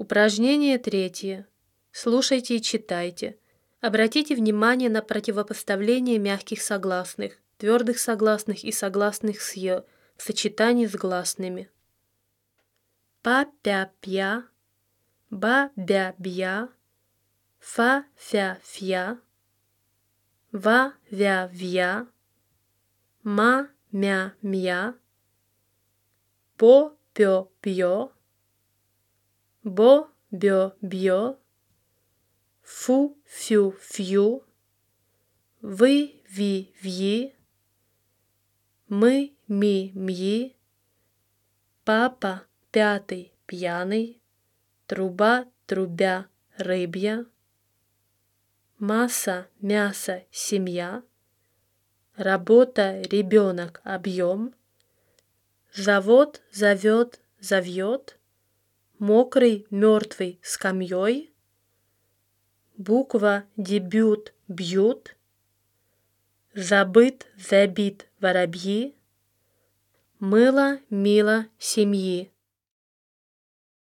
Упражнение 3. Слушайте и читайте. Обратите внимание на противопоставление мягких согласных, твердых согласных и согласных с «ё» в сочетании с гласными. Па-пя-пя, ба-бя-бя, фа-фя-фя, ва-вя-вя, ма-мя-мя, по-пё-пьё, бо-бё-бьё, фу-фю-фью, вы-ви-вьи, мы-ми-мьи, папа пятый пьяный, труба трубя рыбья, масса мясо семья, работа ребенок объем, завод зовет зовьет, мокрый мертвый скамьей, буква дебют бьют, забыт забит воробьи, мыло мило семьи.